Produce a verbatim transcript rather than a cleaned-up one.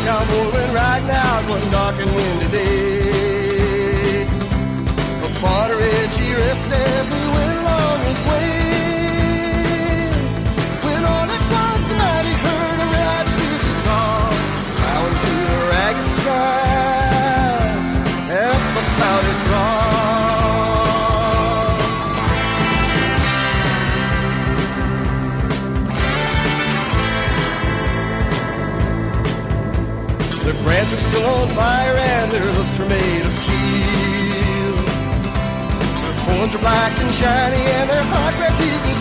cowboy went riding out one dark and windy day. Upon a ridge he rested as he went along his way. When all at once a night he heard a red squeaky song plowing through the ragged skies at the clouded cross. Their brands are still on fire and their hoofs are made of steel. Their horns are black and shiny and their hot red teeth